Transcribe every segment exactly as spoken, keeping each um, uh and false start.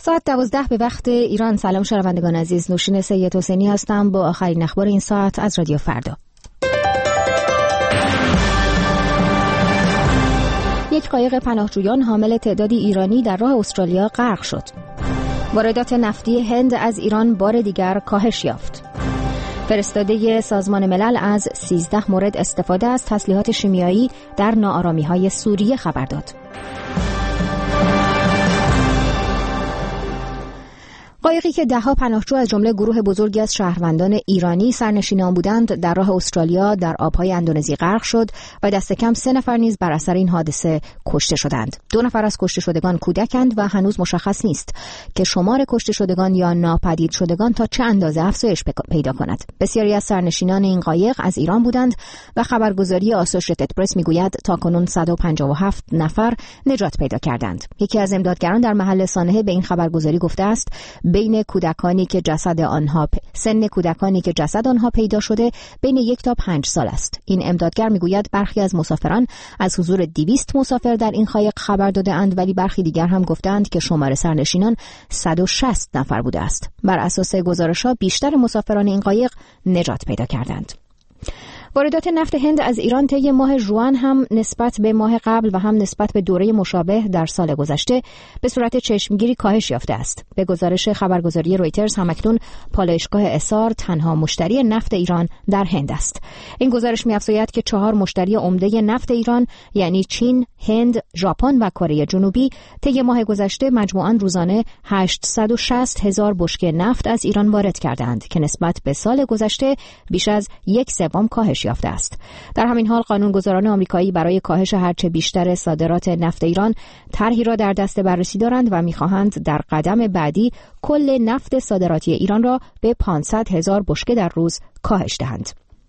ساعت دوازده به وقت ایران. سلام شنوندگان عزیز، نوشین سید حسینی هستم با آخرین اخبار این ساعت از رادیو فردا. یک قایق پناهجویان حامل تعدادی ایرانی در راه استرالیا غرق شد. واردات نفتی هند از ایران بار دیگر کاهش یافت. فرستاده سازمان ملل از سیزده مورد استفاده از تسلیحات شیمیایی در ناآرامی‌های سوریه خبر داد. قایقی که ده‌ها پناهجو از جمله گروه بزرگی از شهروندان ایرانی سرنشینان بودند در راه استرالیا در آبهای اندونزی غرق شد و دست کم سه نفر نیز بر اثر این حادثه کشته شدند. دو نفر از کشته شدگان کودکند و هنوز مشخص نیست که شمار کشته شدگان یا ناپدید شدگان تا چه اندازه افزایش پیدا کند. بسیاری از سرنشینان این قایق از ایران بودند و خبرگزاری آسوشیتد پرس میگوید تاکنون صد و پنجاه و هفت نفر نجات پیدا کردند. یکی از امدادگران در محل سانحه به این خبرگزاری گفته است بین کودکانی که جسد آنها پ... سن کودکانی که جسد آنها پیدا شده بین یک تا پنج سال است. این امدادگر میگوید برخی از مسافران از حضور دویست مسافر در این قایق خبر داده اند، ولی برخی دیگر هم گفتند که شمار سرنشینان صد و شصت نفر بوده است. بر اساس گزارش‌ها بیشتر مسافران این قایق نجات پیدا کردند. واردات نفت هند از ایران طی ماه ژوئن هم نسبت به ماه قبل و هم نسبت به دوره مشابه در سال گذشته به صورت چشمگیری کاهش یافته است. به گزارش خبرگزاری رویترز همکنون پالایشگاه اسار تنها مشتری نفت ایران در هند است. این گزارش می‌افزاید که چهار مشتری عمده نفت ایران یعنی چین، هند، ژاپن و کره جنوبی طی ماه گذشته مجموعاً روزانه هشتصد و شصت هزار بشکه نفت از ایران وارد کردند که نسبت به سال گذشته بیش از یک سوم کاهش یافته است. در همین حال قانونگذاران آمریکایی برای کاهش هرچه بیشتر صادرات نفت ایران طرحی را در دست بررسی دارند و می‌خواهند در قدم بعدی کل نفت صادراتی ایران را به پانصد هزار بشکه در روز کاهش دهند.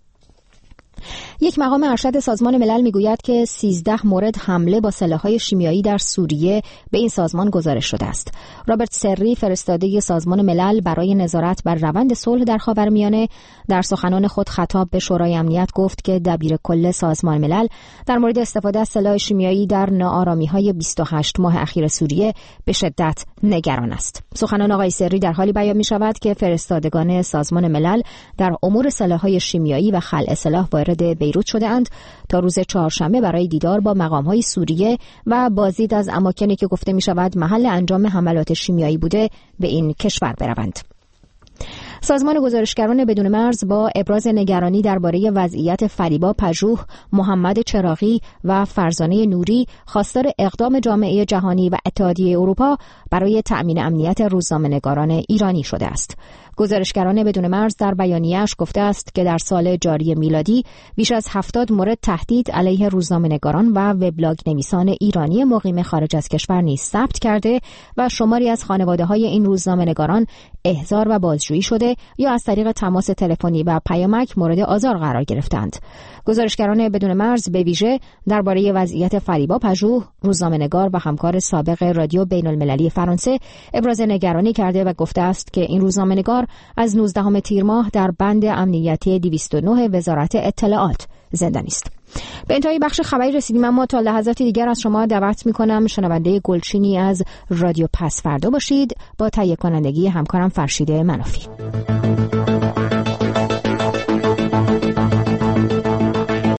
یک مقام ارشد سازمان ملل میگوید که سیزده مورد حمله با سلاح‌های شیمیایی در سوریه به این سازمان گزارش شده است. رابرت سری فرستاده سازمان ملل برای نظارت بر روند صلح در خاورمیانه در سخنان خود خطاب به شورای امنیت گفت که دبیر کل سازمان ملل در مورد استفاده از سلاح شیمیایی در ناآرامی‌های بیست و هشت ماه اخیر سوریه به شدت نگران است. سخنان آقای سری در حالی بیان می‌شود که فرستادگان سازمان ملل در امور سلاح‌های شیمیایی و خلع سلاح وارد بیروت شده اند تا روز چهارشنبه برای دیدار با مقام‌های سوریه و بازدید از اماکنی که گفته می‌شود محل انجام حملات شیمیایی بوده به این کشور بروند. سازمان گزارشگران بدون مرز با ابراز نگرانی درباره وضعیت فریبا پژوه، محمد چراغی و فرزانه نوری خواستار اقدام جامعه جهانی و اتحادیه اروپا برای تأمین امنیت روزنامه‌نگاران ایرانی شده است. گزارشگران بدون مرز در بیانیه‌اش گفته است که در سال جاری میلادی بیش از هفتاد مورد تهدید علیه روزنامه‌نگاران و وبلاگ نویسان ایرانی مقیم خارج از کشور نیز ثبت کرده و شماری از خانواده‌های این روزنامه‌نگاران احضار و بازجویی شده یا از طریق تماس تلفنی و پیامک مورد آزار قرار گرفتند. گزارشگران بدون مرز به ویژه درباره وضعیت فریبا پژوه، روزنامه‌نگار و همکار سابق رادیو بین‌المللی فرانسه ابراز نگرانی کرده و گفته است که این روزنامه‌نگار از نوزدهم تیر ماه در بند امنیتی دویست و نه وزارت اطلاعات زندانی است. به انتهای بخش خبری رسیدیم، اما تا لحظاتی دیگر از شما دعوت می‌کنم شنونده گلچینی از رادیو پس فردا باشید با تهیه کنندگی همکارم فرشید منافی.